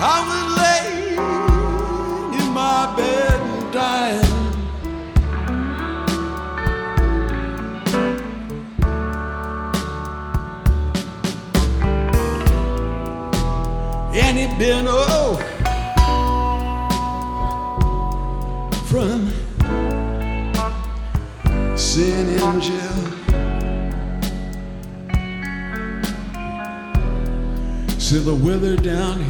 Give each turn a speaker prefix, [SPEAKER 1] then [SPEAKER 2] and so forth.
[SPEAKER 1] I was laying in my bed and dying. And it been from sin in jail. See the weather down